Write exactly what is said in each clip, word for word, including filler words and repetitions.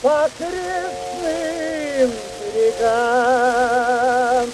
по крестным берегам.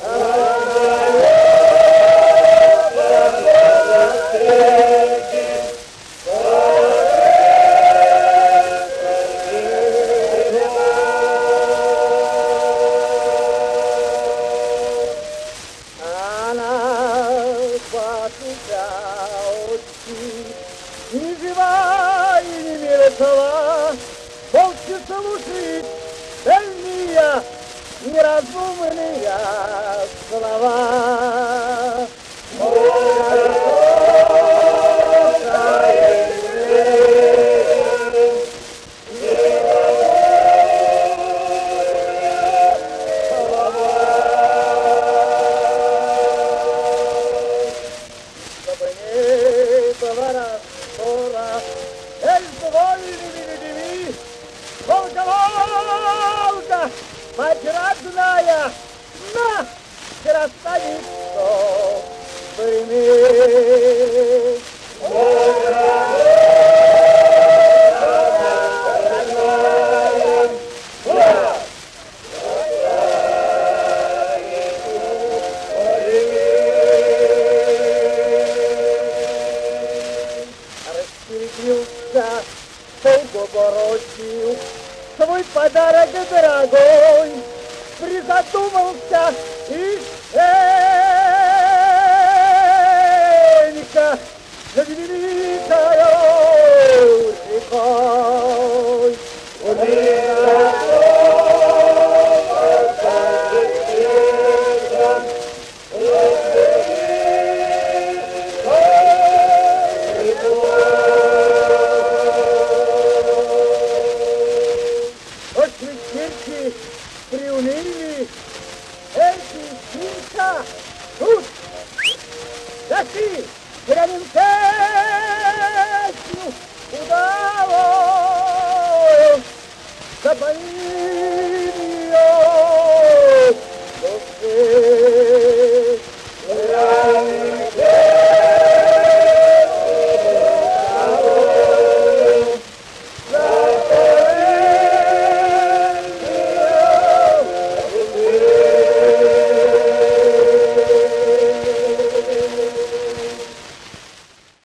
Ни жива и не мертва, молча слушает дальние неразумные слова. Волга, Волга, мать родная, на красавицу прими. Рассердился, долго воротил свой подарок дорогой, призадумался и Энька, великая